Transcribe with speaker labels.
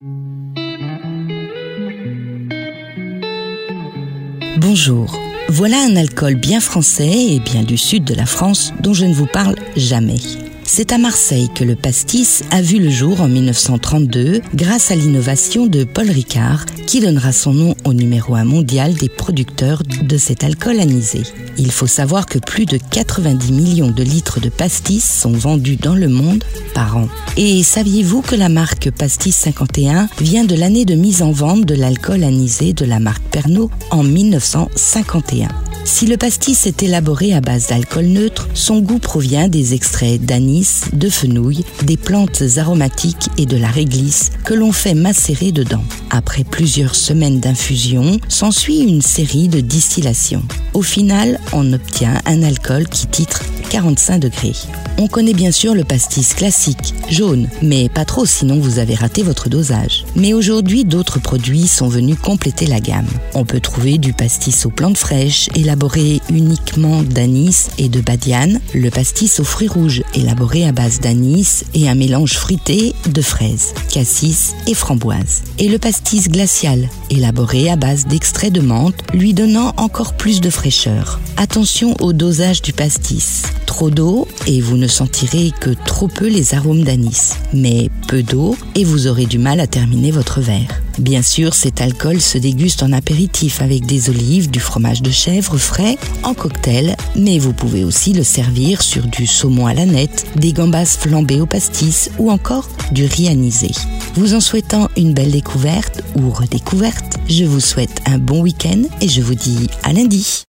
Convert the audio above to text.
Speaker 1: Bonjour, voilà un alcool bien français et bien du sud de la France dont je ne vous parle jamais. C'est à Marseille que le pastis a vu le jour en 1932 grâce à l'innovation de Paul Ricard qui donnera son nom au numéro 1 mondial des producteurs de cet alcool anisé. Il faut savoir que plus de 90 millions de litres de pastis sont vendus dans le monde par an. Et saviez-vous que la marque Pastis 51 vient de l'année de mise en vente de l'alcool anisé de la marque Pernod en 1951? Si le pastis est élaboré à base d'alcool neutre, son goût provient des extraits d'anis, de fenouil, des plantes aromatiques et de la réglisse que l'on fait macérer dedans. Après plusieurs semaines d'infusion, s'ensuit une série de distillations. Au final, on obtient un alcool qui titre 45 degrés. On connaît bien sûr le pastis classique, jaune, mais pas trop sinon vous avez raté votre dosage. Mais aujourd'hui, d'autres produits sont venus compléter la gamme. On peut trouver du pastis aux plantes fraîches, élaboré uniquement d'anis et de badiane, le pastis aux fruits rouges, élaboré à base d'anis et un mélange fruité de fraises, cassis et framboises. Et le pastis glacial, élaboré à base d'extrait de menthe, lui donnant encore plus de fraîcheur. Attention au dosage du pastis. Trop d'eau et vous ne sentirez que trop peu les arômes d'anis, mais peu d'eau et vous aurez du mal à terminer votre verre. Bien sûr, cet alcool se déguste en apéritif avec des olives, du fromage de chèvre frais, en cocktail, mais vous pouvez aussi le servir sur du saumon à la nette, des gambas flambées au pastis ou encore du riz anisé. Vous en souhaitant une belle découverte ou redécouverte, je vous souhaite un bon week-end et je vous dis à lundi.